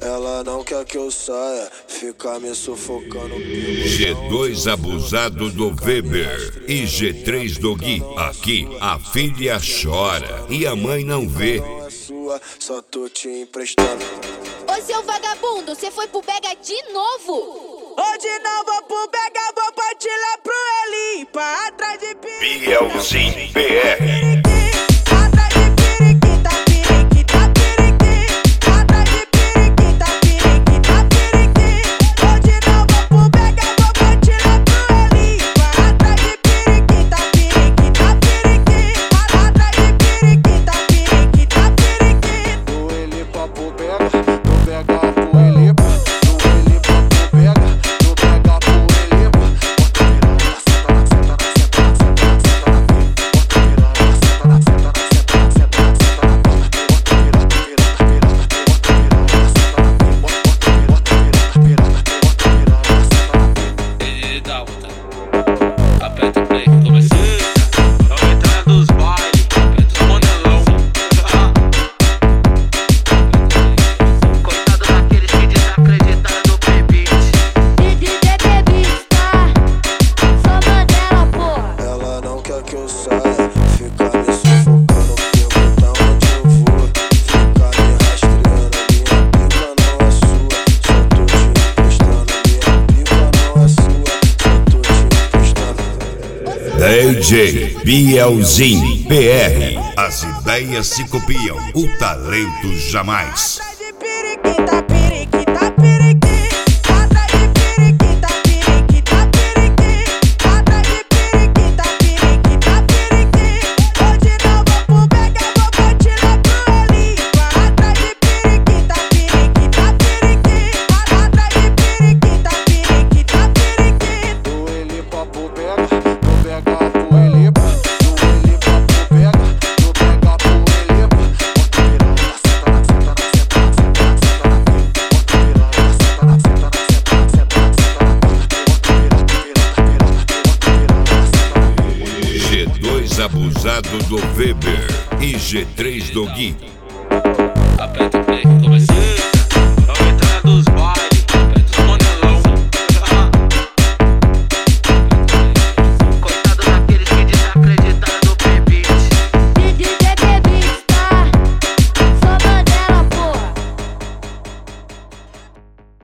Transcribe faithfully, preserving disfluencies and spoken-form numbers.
Ela não quer que eu saia, fica me sufocando. G dois abusado do Weber e G três do Gui. Aqui a filha chora e a mãe não vê. Só tô te emprestando. Ô seu vagabundo, cê foi pro Bega de novo? Hoje não vou pro Bega, vou partir lá pro Eli, pra atrás de periquita. Bielzinho B R. D J Bielzinho B R. As ideias se copiam, o talento jamais. G dois abusado do Weber e G três do Gui. Aperta o play, começou.